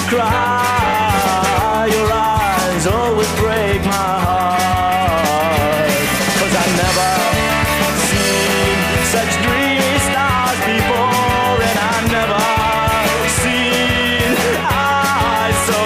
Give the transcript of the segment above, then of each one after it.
cry. Your eyes always break my heart, 'cause I've never seen such dreamy stars before, and I've never seen eyes so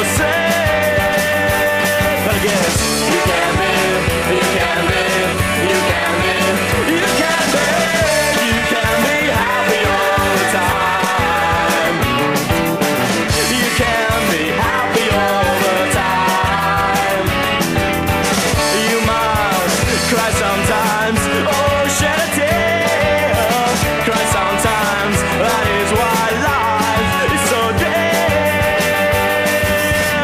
sad. But I guess you can be, you can be, you can be, you can be, you can be happy all the time. You can be happy all the time. You must cry sometimes, oh shed a tear. Cry sometimes, that is why life is so dead.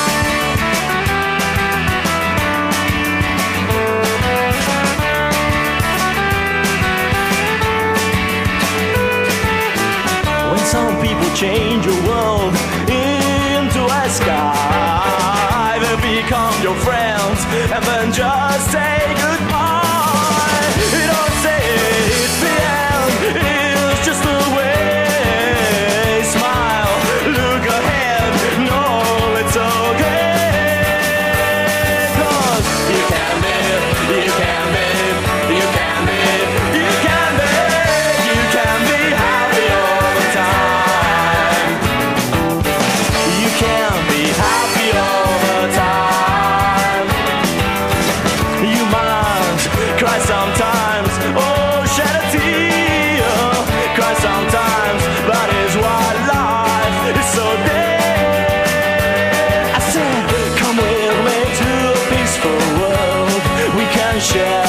When some people change your world into a sky, they become your friends and then just say goodbye. You don't say it's the end, it's just the way. Smile, look ahead, no, it's okay. 'Cause you can be, you can be, you can be, you can be, you can be happy all the time. You can be happy all the time. You must cry sometimes, oh shed a tear. Cry sometimes, that is why life is so dead. I said, come with me to a peaceful world. We can share